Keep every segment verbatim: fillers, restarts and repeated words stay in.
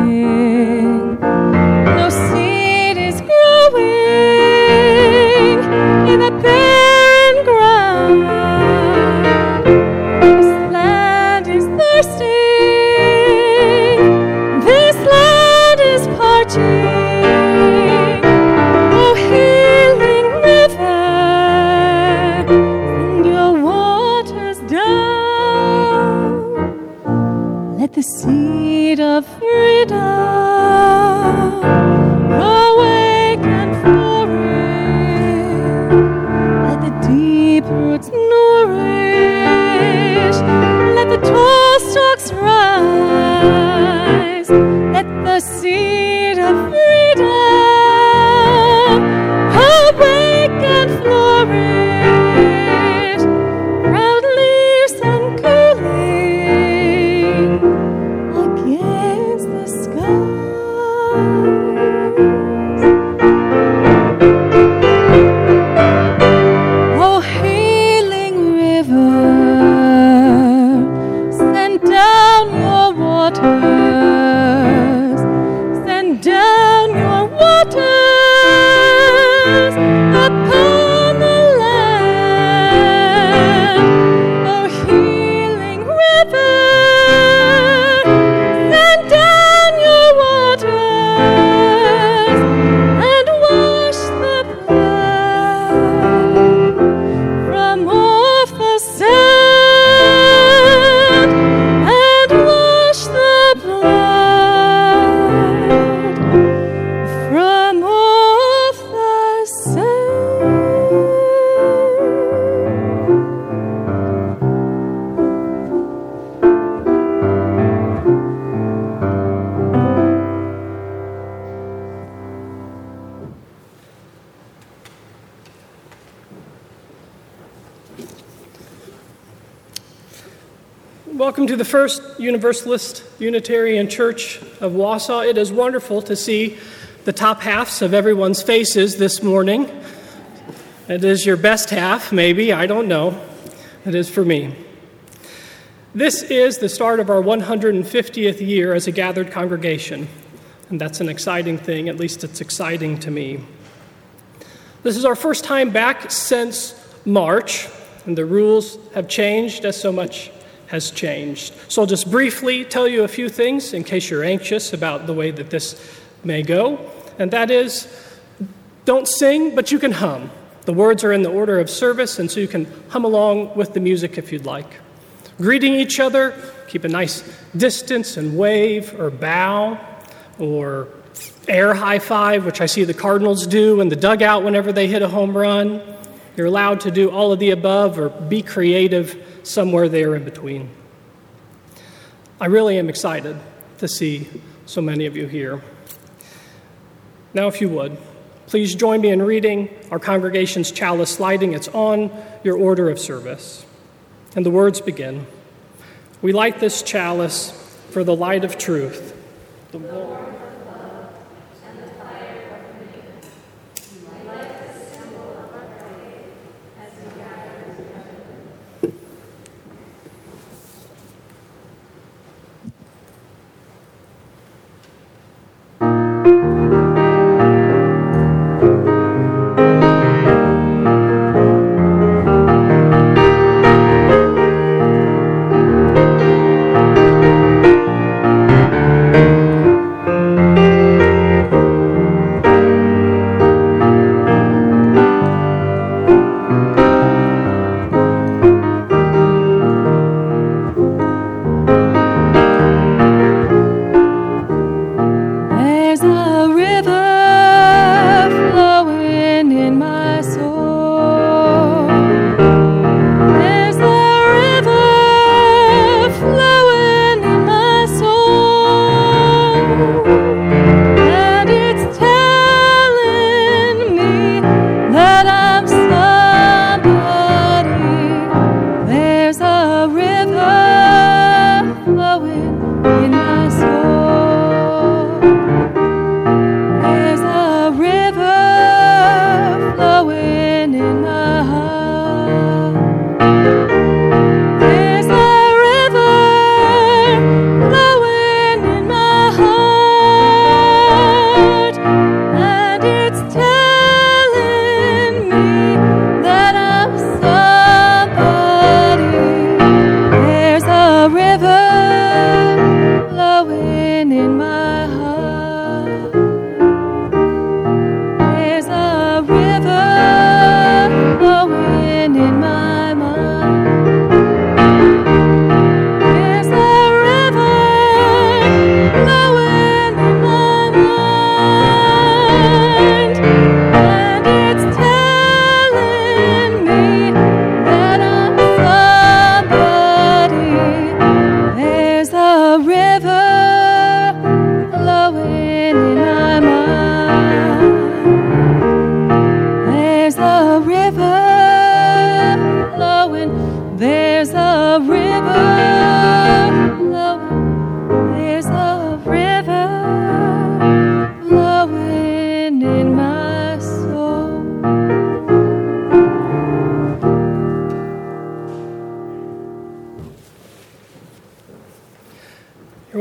No seed is growing in the barren ground. This land is thirsting. This land is parching. Oh, healing river, send your waters down. Let the seed of freedom awake and flourish. Let the deep roots nourish. Let the tall stalks rise. Let the seed of freedom awake and flourish. Proud leaves uncurling against the skies. Oh, healing river, send down your waters, send down your waters upon the land. Oh, healing river, send down your waters and wash the blood from off the sand, and wash the blood from off the sand. Welcome to the First Universalist Unitarian Church of Wausau. It is wonderful to see the top halves of everyone's faces this morning. It is your best half, maybe, I don't know. It is for me. This is the start of our one hundred fiftieth year as a gathered congregation, and that's an exciting thing, at least it's exciting to me. This is our first time back since March, and the rules have changed as so much has changed. So I'll just briefly tell you a few things in case you're anxious about the way that this may go, and that is, don't sing, but you can hum. The words are in the order of service, and so you can hum along with the music if you'd like. Greeting each other, keep a nice distance and wave or bow or air high five, which I see the Cardinals do in the dugout whenever they hit a home run. You're allowed to do all of the above or be creative somewhere there in between. I really am excited to see so many of you here. Now, if you would, please join me in reading our congregation's chalice lighting. It's on your order of service. And the words begin. We light this chalice for the light of truth. The Lord.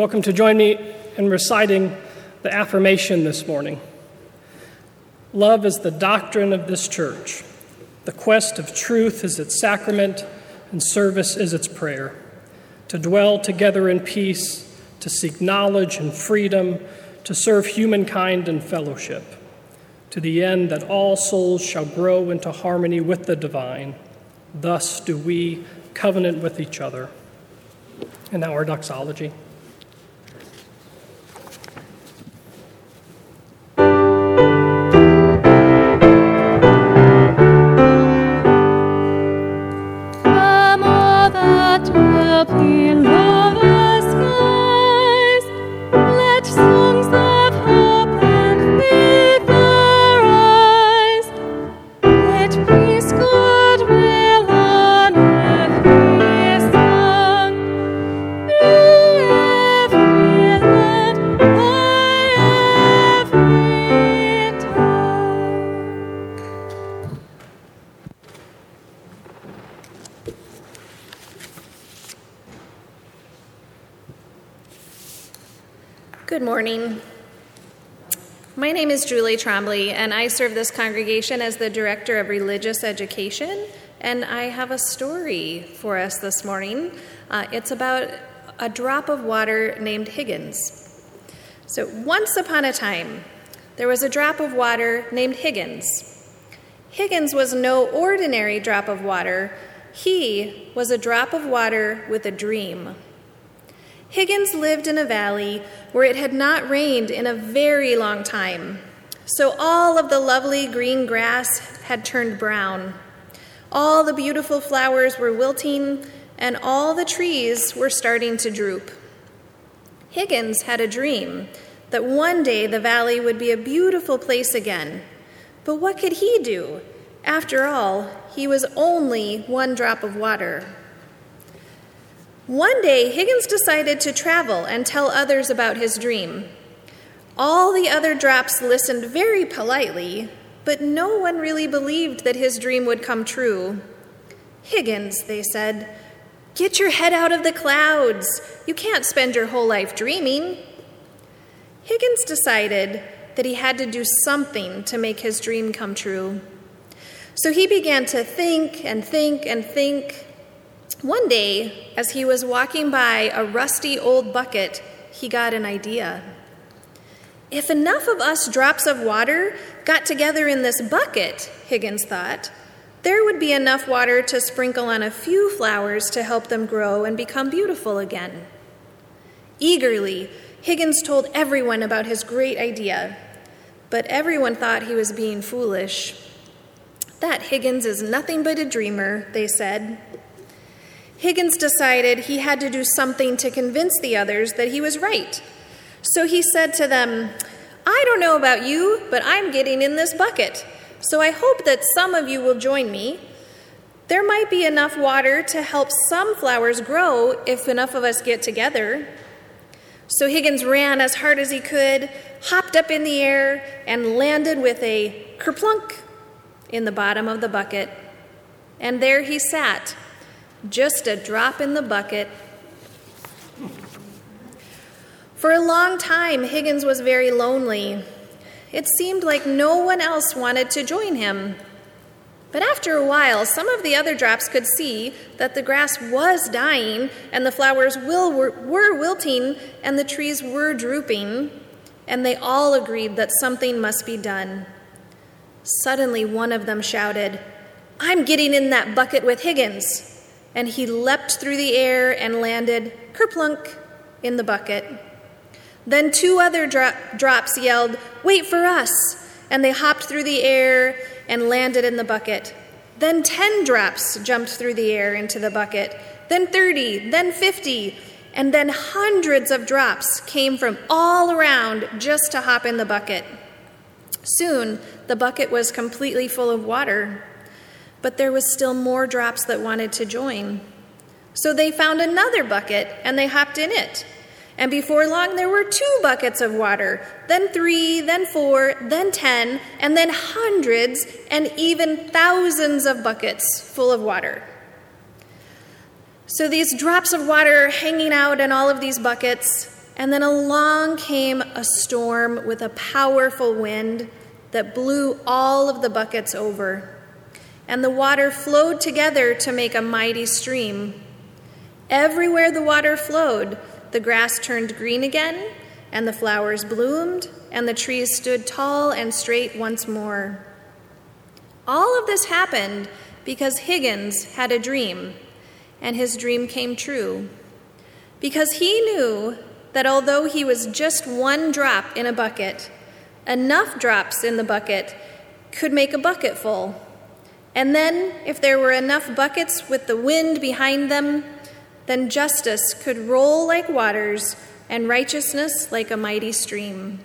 welcome to join me in reciting the affirmation this morning. Love is the doctrine of this church. The quest of truth is its sacrament, and service is its prayer. To dwell together in peace, to seek knowledge and freedom, to serve humankind in fellowship, to the end that all souls shall grow into harmony with the divine. Thus do we covenant with each other. And now our doxology. Below the skies, let songs of hope and faith arise. Let peace, goodwill on earth be sung through every land, by every tongue. Good morning. My name is Julie Trombley, and I serve this congregation as the Director of Religious Education, and I have a story for us this morning. Uh, it's about a drop of water named Higgins. So once upon a time, there was a drop of water named Higgins. Higgins was no ordinary drop of water. He was a drop of water with a dream. Higgins lived in a valley where it had not rained in a very long time, so all of the lovely green grass had turned brown. All the beautiful flowers were wilting, and all the trees were starting to droop. Higgins had a dream that one day the valley would be a beautiful place again. But what could he do? After all, he was only one drop of water. One day, Higgins decided to travel and tell others about his dream. All the other drops listened very politely, but no one really believed that his dream would come true. "Higgins," they said, "get your head out of the clouds. You can't spend your whole life dreaming." Higgins decided that he had to do something to make his dream come true. So he began to think and think and think. One day, as he was walking by a rusty old bucket, he got an idea. If enough of us drops of water got together in this bucket, Higgins thought, there would be enough water to sprinkle on a few flowers to help them grow and become beautiful again. Eagerly, Higgins told everyone about his great idea, but everyone thought he was being foolish. "That Higgins is nothing but a dreamer," they said. Higgins decided he had to do something to convince the others that he was right. So he said to them, "I don't know about you, but I'm getting in this bucket, so I hope that some of you will join me. There might be enough water to help some flowers grow if enough of us get together." So Higgins ran as hard as he could, hopped up in the air, and landed with a kerplunk in the bottom of the bucket. And there he sat, just a drop in the bucket. For a long time, Higgins was very lonely. It seemed like no one else wanted to join him. But after a while, some of the other drops could see that the grass was dying, and the flowers will, were, were wilting, and the trees were drooping, and they all agreed that something must be done. Suddenly, one of them shouted, "I'm getting in that bucket with Higgins." And he leapt through the air and landed kerplunk in the bucket. Then two other dro- drops yelled, "Wait for us!" And they hopped through the air and landed in the bucket. Then ten drops jumped through the air into the bucket. Then thirty, then fifty, and then hundreds of drops came from all around just to hop in the bucket. Soon, the bucket was completely full of water. But there was still more drops that wanted to join. So they found another bucket, and they hopped in it. And before long, there were two buckets of water, then three, then four, then ten, and then hundreds and even thousands of buckets full of water. So these drops of water hanging out in all of these buckets, And then along came a storm with a powerful wind that blew all of the buckets over. And the water flowed together to make a mighty stream. Everywhere the water flowed, the grass turned green again, and the flowers bloomed, and the trees stood tall and straight once more. All of this happened because Higgins had a dream, and his dream came true. Because he knew that although he was just one drop in a bucket, enough drops in the bucket could make a bucket full. And then, if there were enough buckets with the wind behind them, then justice could roll like waters and righteousness like a mighty stream.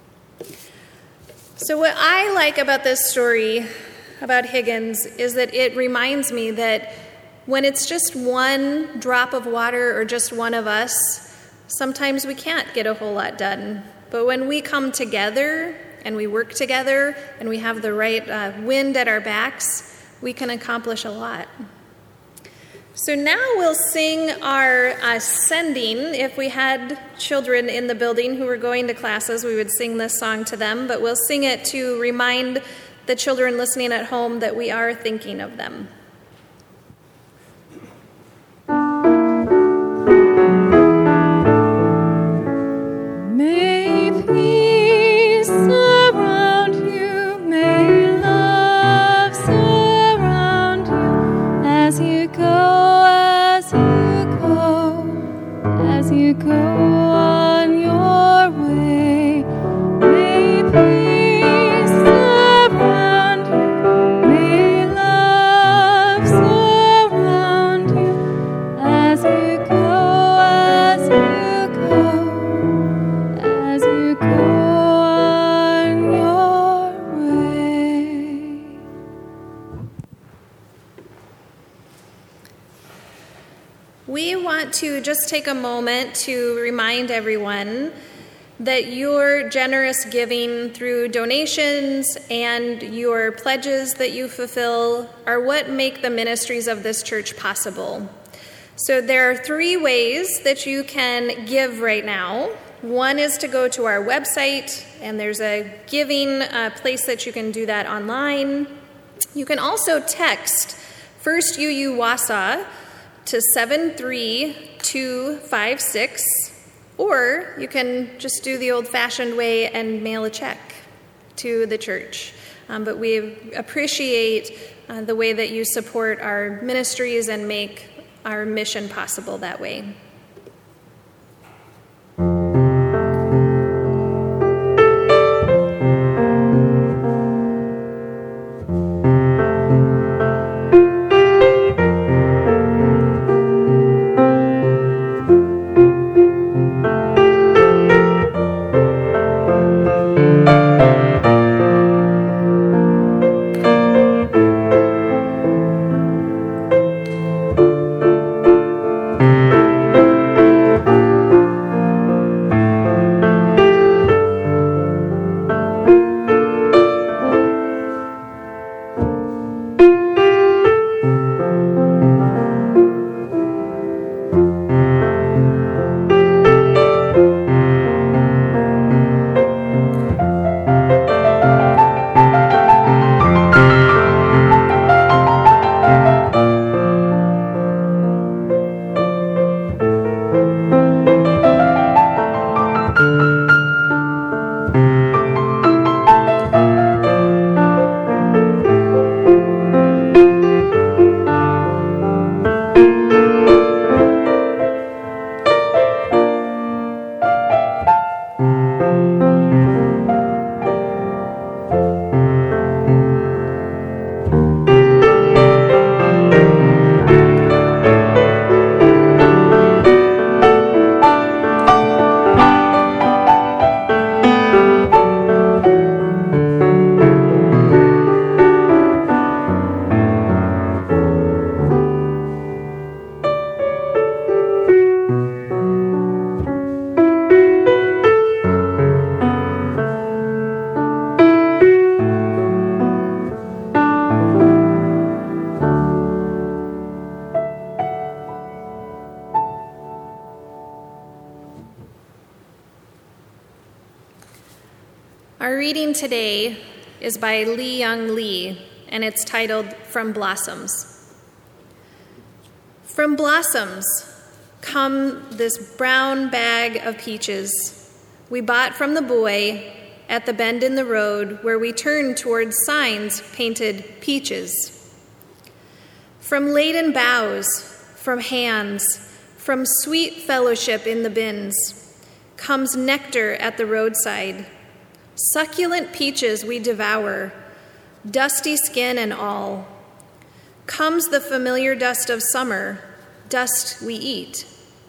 So what I like about this story about Higgins is that it reminds me that when it's just one drop of water or just one of us, sometimes we can't get a whole lot done. But when we come together and we work together and we have the right uh, wind at our backs, we can accomplish a lot. So now we'll sing our uh, sending. If we had children in the building who were going to classes, we would sing this song to them, but we'll sing it to remind the children listening at home that we are thinking of them. May peace surround you, may love surround you as you go, as you go, as you go on your way. May peace surround you, may love surround you as you go, as you go. As you go on your way. We want to just take a moment to remind everyone that your generous giving through donations and your pledges that you fulfill are what make the ministries of this church possible. So there are three ways that you can give right now. One is to go to our website, and there's a giving uh, place that you can do that online. You can also text First U U Wausau to seven three two five six, or you can just do the old-fashioned way and mail a check to the church. Um, but we appreciate uh, the way that you support our ministries and make our mission possible that way. Our reading today is by Lee Young Lee, and it's titled From Blossoms. From blossoms come this brown bag of peaches we bought from the boy at the bend in the road where we turned towards signs painted peaches. From laden boughs, from hands, from sweet fellowship in the bins, comes nectar at the roadside. Succulent peaches we devour, dusty skin and all. Comes the familiar dust of summer, dust we eat.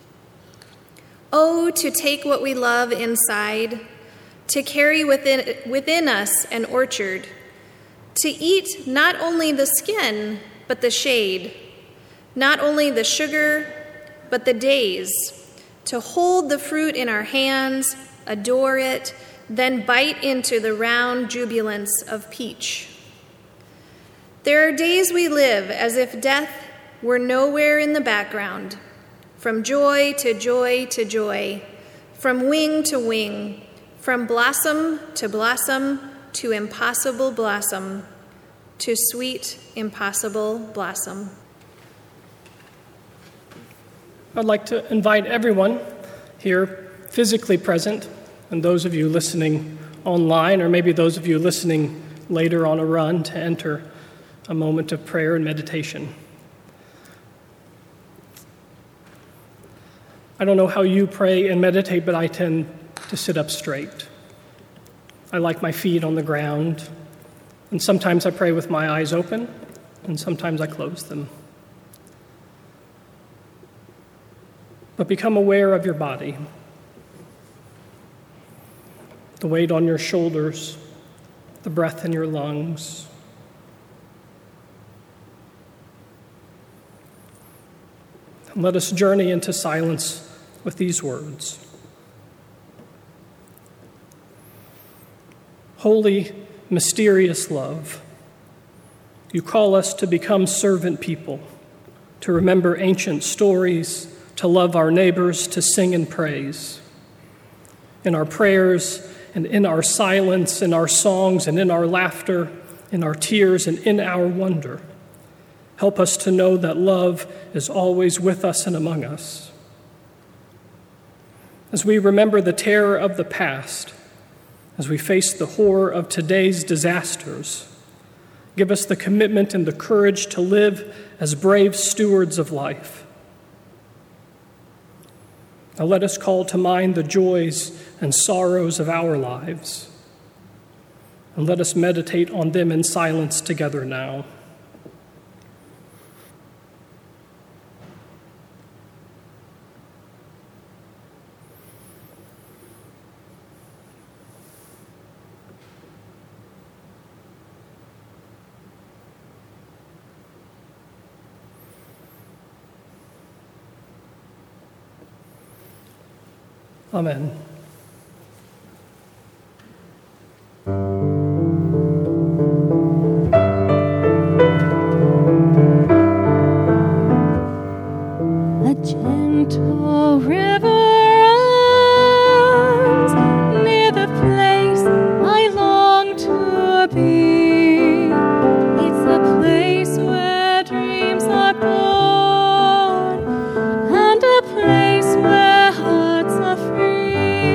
Oh, to take what we love inside, to carry within, within us an orchard, to eat not only the skin, but the shade, not only the sugar, but the days, to hold the fruit in our hands, adore it, then bite into the round jubilance of peach. There are days we live as if death were nowhere in the background, from joy to joy to joy, from wing to wing, from blossom to blossom to impossible blossom, to sweet, impossible blossom. I'd like to invite everyone here physically present, and those of you listening online, or maybe those of you listening later on a run, to enter a moment of prayer and meditation. I don't know how you pray and meditate, but I tend to sit up straight. I like my feet on the ground, and sometimes I pray with my eyes open, and sometimes I close them. But become aware of your body, the weight on your shoulders, the breath in your lungs. And let us journey into silence with these words. Holy, mysterious love, you call us to become servant people, to remember ancient stories, to love our neighbors, to sing and praise. In our prayers and in our silence, in our songs and in our laughter, in our tears and in our wonder, help us to know that love is always with us and among us. As we remember the terror of the past, as we face the horror of today's disasters, give us the commitment and the courage to live as brave stewards of life. Now let us call to mind the joys and sorrows of our lives, and let us meditate on them in silence together now. Amen. A gentle river runs near the place I long to be. It's a place where dreams are born, and a place where hearts are free.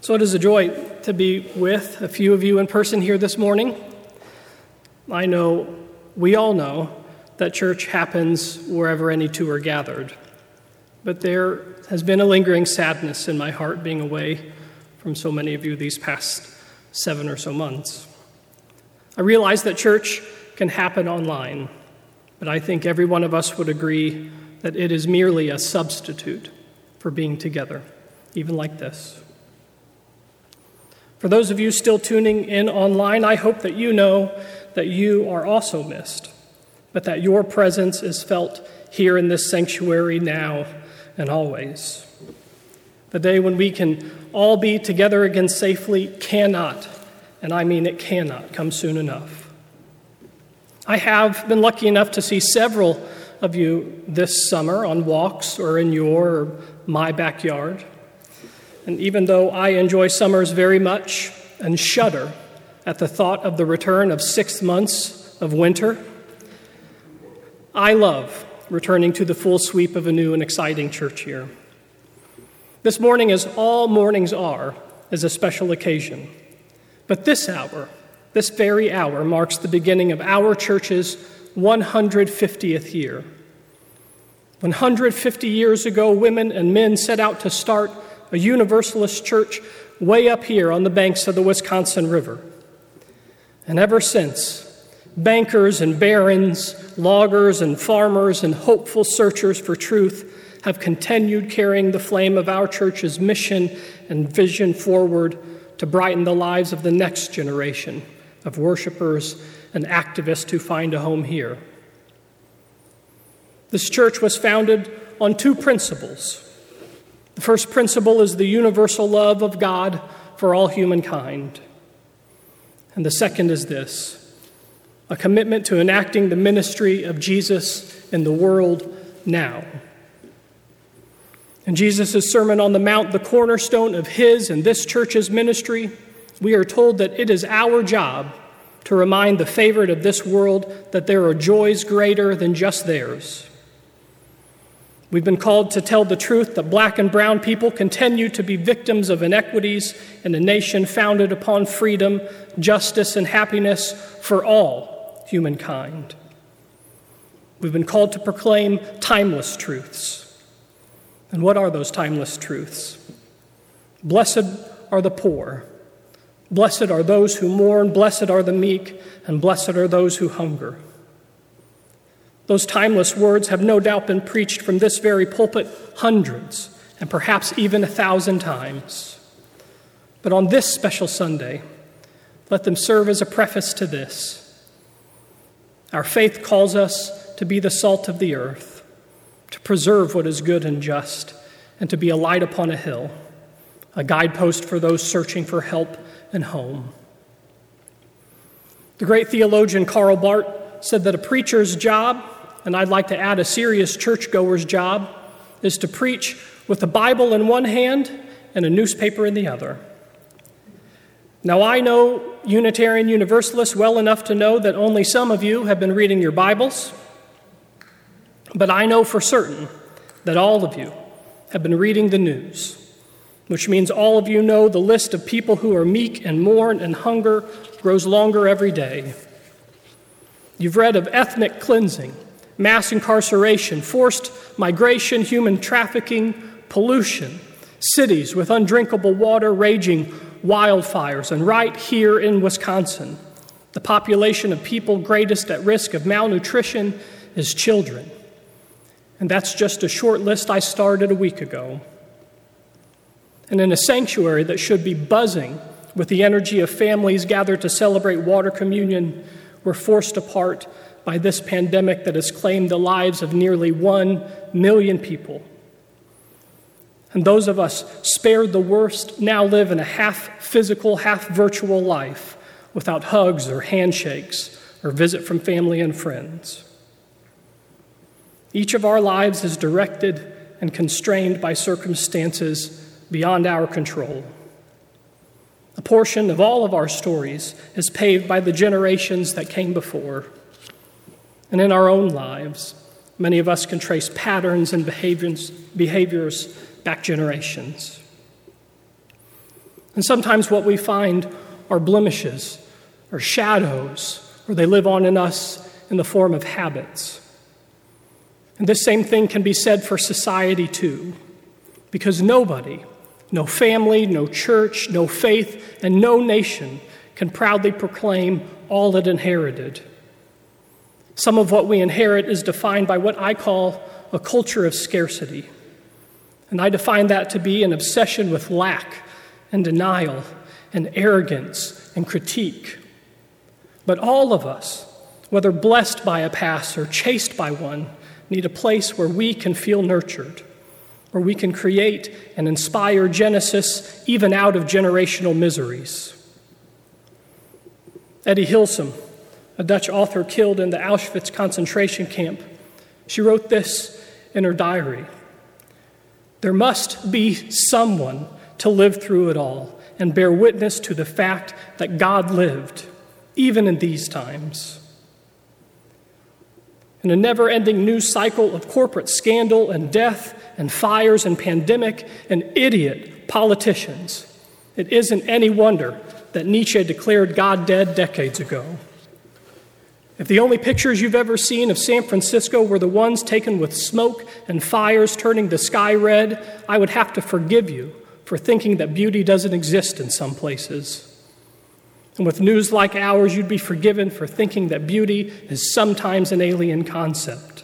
So it is a joy to be with a few of you in person here this morning. I know, we all know, that church happens wherever any two are gathered. But there has been a lingering sadness in my heart being away from so many of you these past seven or so months. I realize that church can happen online, but I think every one of us would agree that it is merely a substitute for being together, even like this. For those of you still tuning in online, I hope that you know that you are also missed, but that your presence is felt here in this sanctuary now and always. The day when we can all be together again safely cannot, and I mean it cannot, come soon enough. I have been lucky enough to see several of you this summer on walks or in your or my backyard. And even though I enjoy summers very much and shudder at the thought of the return of six months of winter, I love returning to the full sweep of a new and exciting church year. This morning, as all mornings are, is a special occasion. But this hour, this very hour, marks the beginning of our church's one hundred fiftieth year. one hundred fifty years ago, women and men set out to start a Universalist church way up here on the banks of the Wisconsin River. And ever since, bankers and barons, loggers and farmers, and hopeful searchers for truth have continued carrying the flame of our church's mission and vision forward to brighten the lives of the next generation of worshipers and activists who find a home here. This church was founded on two principles. The first principle is the universal love of God for all humankind. And the second is this: a commitment to enacting the ministry of Jesus in the world now. In Jesus' Sermon on the Mount, the cornerstone of his and this church's ministry, we are told that it is our job to remind the favorite of this world that there are joys greater than just theirs. We've been called to tell the truth that black and brown people continue to be victims of inequities in a nation founded upon freedom, justice, and happiness for all humankind. We've been called to proclaim timeless truths. And what are those timeless truths? Blessed are the poor. Blessed are those who mourn. Blessed are the meek. And blessed are those who hunger. Those timeless words have no doubt been preached from this very pulpit hundreds and perhaps even a thousand times. But on this special Sunday, let them serve as a preface to this. Our faith calls us to be the salt of the earth, to preserve what is good and just, and to be a light upon a hill, a guidepost for those searching for help and home. The great theologian Karl Barth said that a preacher's job, and I'd like to add a serious churchgoer's job, is to preach with the Bible in one hand and a newspaper in the other. Now, I know Unitarian Universalists well enough to know that only some of you have been reading your Bibles, but I know for certain that all of you have been reading the news, which means all of you know the list of people who are meek and mourn and hunger grows longer every day. You've read of ethnic cleansing, mass incarceration, forced migration, human trafficking, pollution, cities with undrinkable water, raging wildfires, and right here in Wisconsin, the population of people greatest at risk of malnutrition is children. And that's just a short list I started a week ago. And in a sanctuary that should be buzzing with the energy of families gathered to celebrate water communion, we're forced apart by this pandemic that has claimed the lives of nearly one million people. And those of us spared the worst now live in a half-physical, half-virtual life without hugs or handshakes or visit from family and friends. Each of our lives is directed and constrained by circumstances beyond our control. A portion of all of our stories is paved by the generations that came before. And in our own lives, many of us can trace patterns and behaviors, behaviors back generations. And sometimes what we find are blemishes or shadows, or they live on in us in the form of habits. And this same thing can be said for society too, because nobody, no family, no church, no faith, and no nation can proudly proclaim all it inherited. Some of what we inherit is defined by what I call a culture of scarcity. And I define that to be an obsession with lack and denial and arrogance and critique. But all of us, whether blessed by a past or chased by one, need a place where we can feel nurtured, where we can create and inspire Genesis even out of generational miseries. Eddie Hilsum, a Dutch author killed in the Auschwitz concentration camp, she wrote this in her diary: "There must be someone to live through it all and bear witness to the fact that God lived, even in these times." In a never-ending news cycle of corporate scandal and death and fires and pandemic and idiot politicians, it isn't any wonder that Nietzsche declared God dead decades ago. If the only pictures you've ever seen of San Francisco were the ones taken with smoke and fires turning the sky red, I would have to forgive you for thinking that beauty doesn't exist in some places. And with news like ours, you'd be forgiven for thinking that beauty is sometimes an alien concept.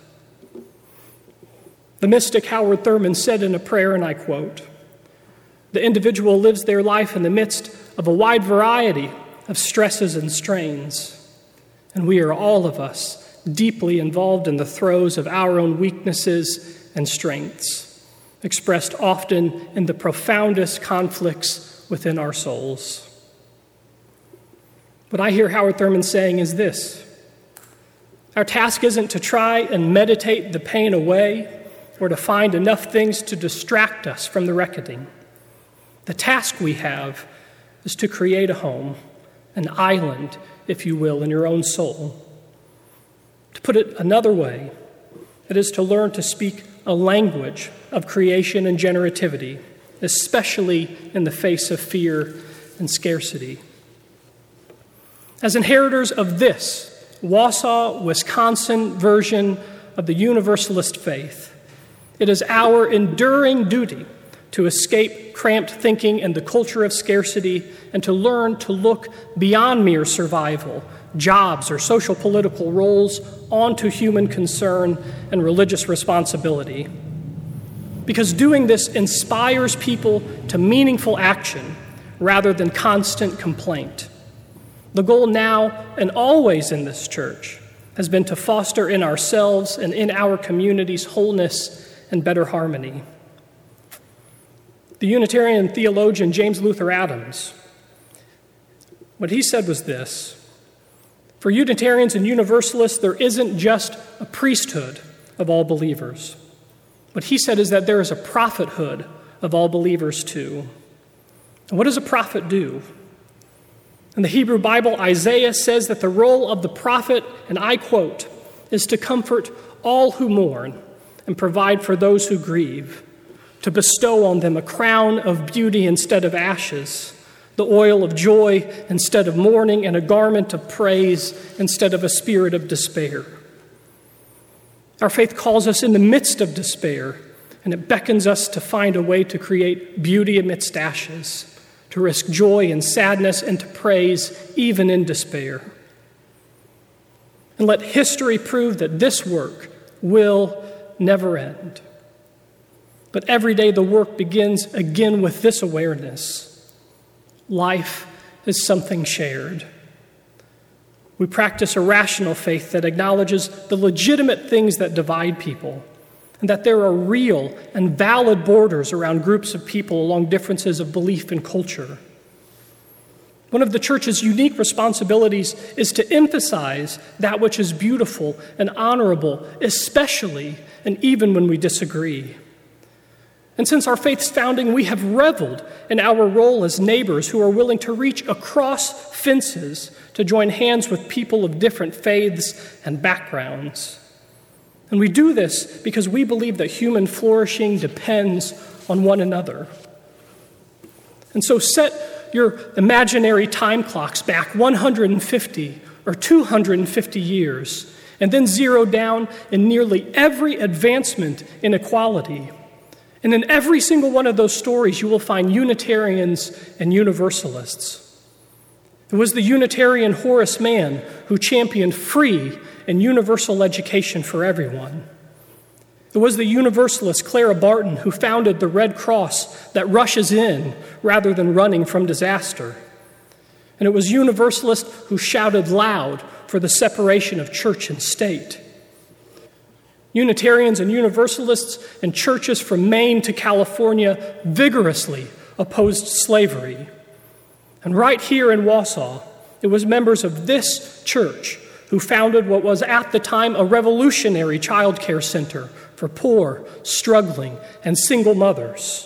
The mystic Howard Thurman said in a prayer, and I quote, "The individual lives their life in the midst of a wide variety of stresses and strains, and we are all of us deeply involved in the throes of our own weaknesses and strengths, expressed often in the profoundest conflicts within our souls." What I hear Howard Thurman saying is this: our task isn't to try and meditate the pain away or to find enough things to distract us from the reckoning. The task we have is to create a home, an island, if you will, in your own soul. To put it another way, it is to learn to speak a language of creation and generativity, especially in the face of fear and scarcity. As inheritors of this Wausau, Wisconsin version of the Universalist faith, it is our enduring duty to escape cramped thinking and the culture of scarcity and to learn to look beyond mere survival, jobs, or social political roles onto human concern and religious responsibility. Because doing this inspires people to meaningful action rather than constant complaint. The goal now and always in this church has been to foster in ourselves and in our communities wholeness and better harmony. The Unitarian theologian James Luther Adams, what he said was this: for Unitarians and Universalists, there isn't just a priesthood of all believers. What he said is that there is a prophethood of all believers too. And what does a prophet do? In the Hebrew Bible, Isaiah says that the role of the prophet, and I quote, is to comfort all who mourn and provide for those who grieve, to bestow on them a crown of beauty instead of ashes, the oil of joy instead of mourning, and a garment of praise instead of a spirit of despair. Our faith calls us in the midst of despair, and it beckons us to find a way to create beauty amidst ashes, to risk joy in sadness, and to praise even in despair. And let history prove that this work will never end. But every day the work begins again with this awareness: life is something shared. We practice a rational faith that acknowledges the legitimate things that divide people, and that there are real and valid borders around groups of people along differences of belief and culture. One of the church's unique responsibilities is to emphasize that which is beautiful and honorable, especially and even when we disagree. And since our faith's founding, we have reveled in our role as neighbors who are willing to reach across fences to join hands with people of different faiths and backgrounds. And we do this because we believe that human flourishing depends on one another. And so set your imaginary time clocks back one hundred fifty or two hundred fifty years, and then zero down in nearly every advancement in equality. And in every single one of those stories, you will find Unitarians and Universalists. It was the Unitarian Horace Mann who championed free and universal education for everyone. It was the Universalist Clara Barton who founded the Red Cross that rushes in rather than running from disaster. And it was Universalists who shouted loud for the separation of church and state. Unitarians and Universalists and churches from Maine to California vigorously opposed slavery. And right here in Wausau, it was members of this church who founded what was at the time a revolutionary child care center for poor, struggling, and single mothers.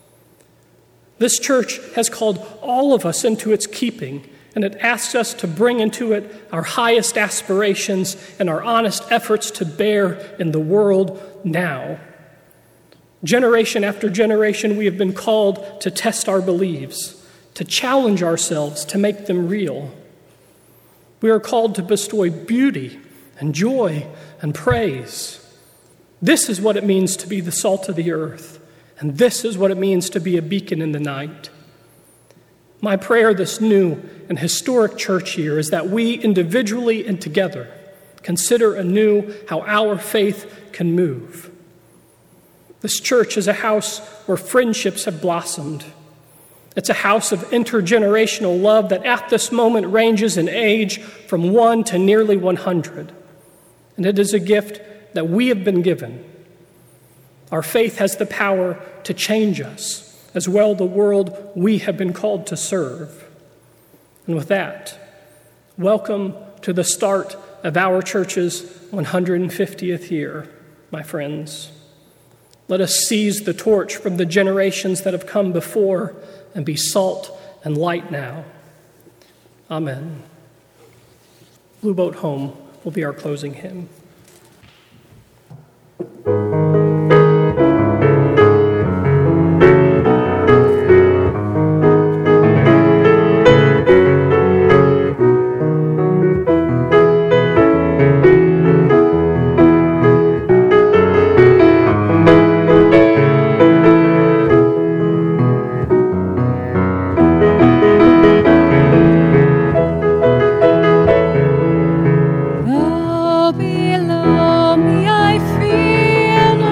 This church has called all of us into its keeping, and it asks us to bring into it our highest aspirations and our honest efforts to bear in the world now. Generation after generation, we have been called to test our beliefs, to challenge ourselves, to make them real. We are called to bestow beauty and joy and praise. This is what it means to be the salt of the earth, and this is what it means to be a beacon in the night. My prayer this new and historic church year is that we individually and together consider anew how our faith can move. This church is a house where friendships have blossomed. It's a house of intergenerational love that at this moment ranges in age from one to nearly one hundred. And it is a gift that we have been given. Our faith has the power to change us, as well the world we have been called to serve. And with that, welcome to the start of our church's one hundred fiftieth year, my friends. Let us seize the torch from the generations that have come before and be salt and light now. Amen. Blue Boat Home will be our closing hymn. Though below me I feel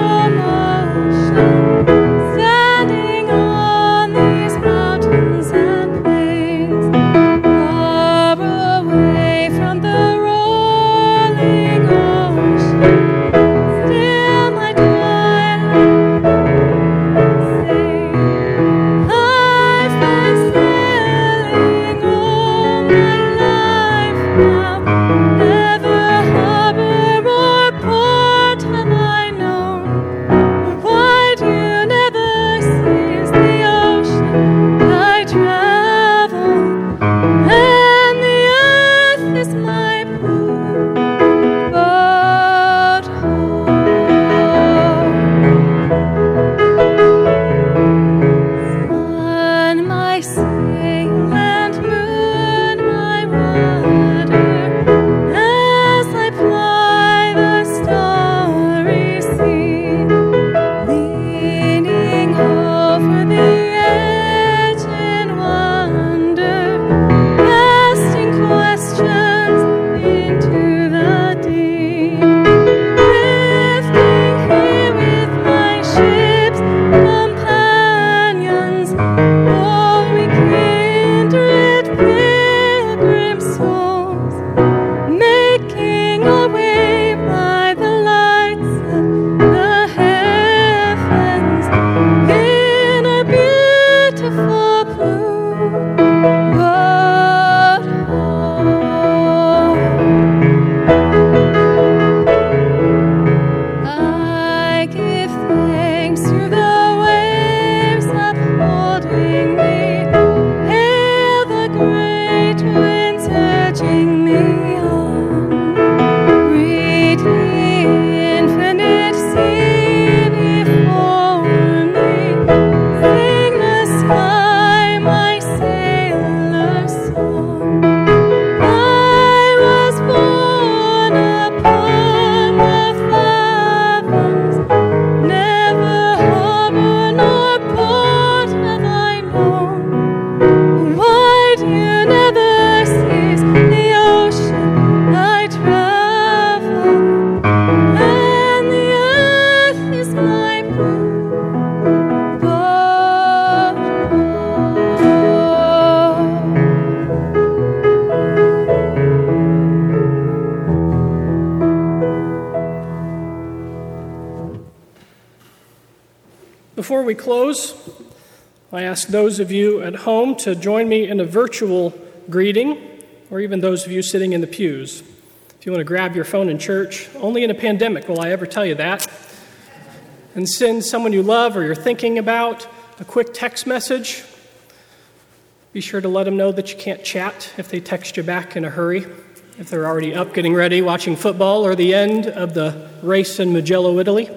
Before we close, I ask those of you at home to join me in a virtual greeting, or even those of you sitting in the pews. If you want to grab your phone in church, only in a pandemic will I ever tell you that, and send someone you love or you're thinking about a quick text message. Be sure to let them know that you can't chat if they text you back in a hurry, if they're already up getting ready, watching football, or the end of the race in Mugello, Italy.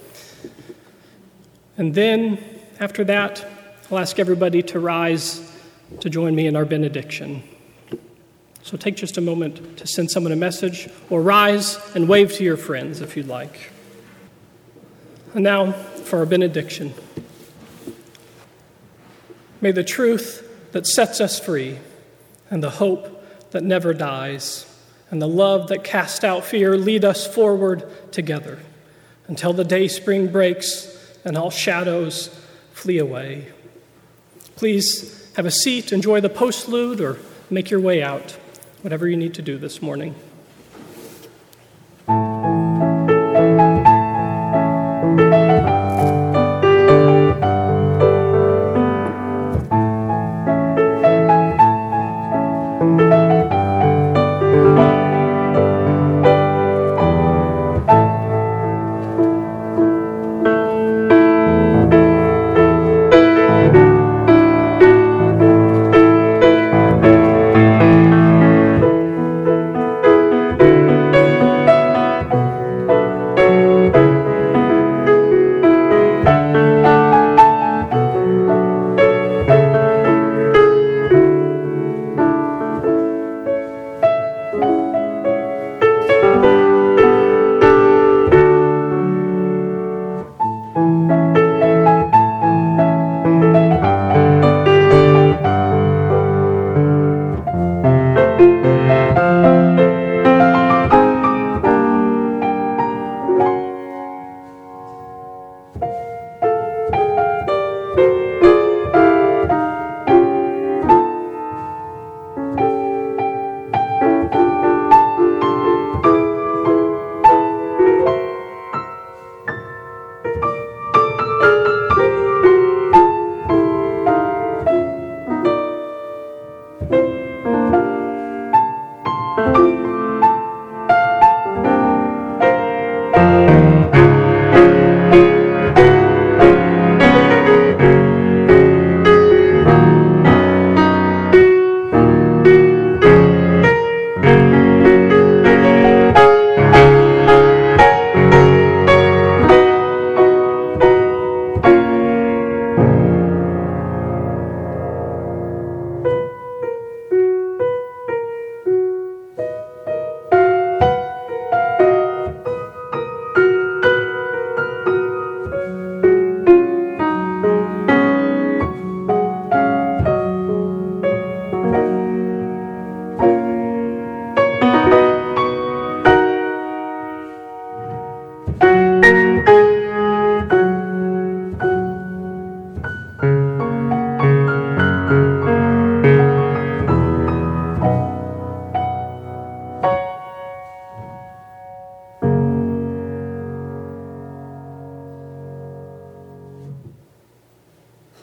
And then, after that, I'll ask everybody to rise to join me in our benediction. So take just a moment to send someone a message, or rise and wave to your friends if you'd like. And now for our benediction. May the truth that sets us free, and the hope that never dies, and the love that casts out fear lead us forward together until the day spring breaks and all shadows flee away. Please have a seat, enjoy the postlude, or make your way out, whatever you need to do this morning.